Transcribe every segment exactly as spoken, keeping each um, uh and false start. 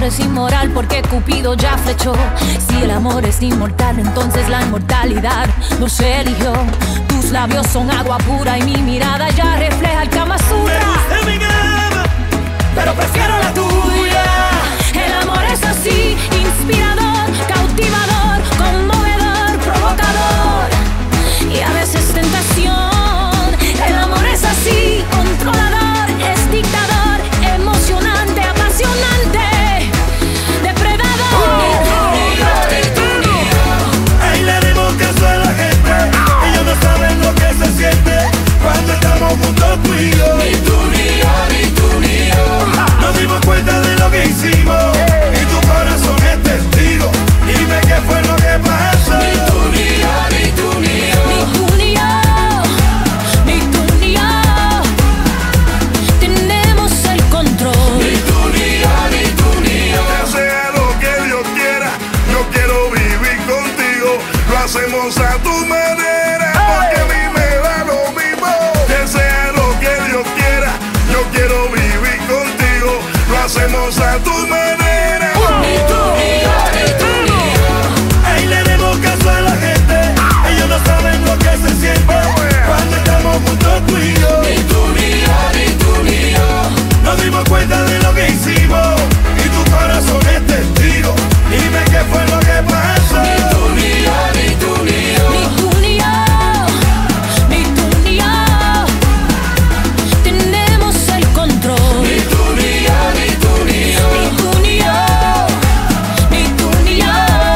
amor es inmoral porque Cupido ya flechó. Si el amor es inmortal, entonces la inmortalidad nos eligió. Tus labios son agua pura y mi mirada ya refleja el Kama Sutra. Me gusta mi cama, pero prefiero la tuya. El amor es así, inspirador, cautivador, conmovedor, provocador y a veces tentación. El amor es así, controlador, es dictador, emocionante, apasionante, depredador. ahí le dimos caso a la gente. Ellos no saben lo que se siente cuando estamos juntos tú y yo. Ni tú ni yo, ni tú ni yo. Nos dimos cuenta de lo que hicimos y tu corazón es testigo. Dime qué fue lo que pasó. Ni tú ni yo, ni tú ni yo. Ni tú ni yo, ni tú ni yo. Tenemos el control. Ni tú ni yo, ni tú ni yo. Que sea lo que Dios quiera, yo quiero vivir contigo. Lo hacemos a tu manera, porque a mí me da lo mismo. Que sea lo que Dios quiera, yo quiero vivir contigo. Lo hacemos a tu manera. Ni tú ni yo, ni tú ni yo. Ahí le demos caso a la gente. Ellos no saben lo que se siente cuando estamos juntos tú y yo. Ni tú ni yo, ni tú ni yo. Nos dimos cuenta de lo que hicimos y tu corazón es testigo. Dime qué fue lo que pasó. Ni tú ni yo, ni tú ni yo. Ni tú ni yo, ni tú ni yo. Tenemos el control. Ni tú ni yo, ni tú ni yo. Ni tú ni yo, ni tú ni yo.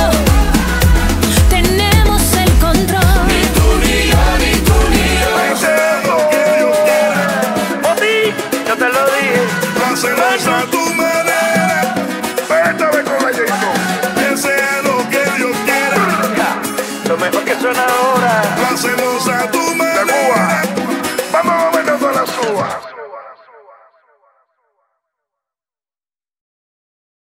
Tenemos el control. Ni tú ni yo, ni tú ni yo. Que sea lo que Dios quiera, Yo te lo dije. lo hacemos a tu manera. Vete con la Jason. Que sea lo que Dios quiera, Lo mejor que suena ahora. lo hacemos a tu De manera. Cuba. Vamos a movernos a las uvas.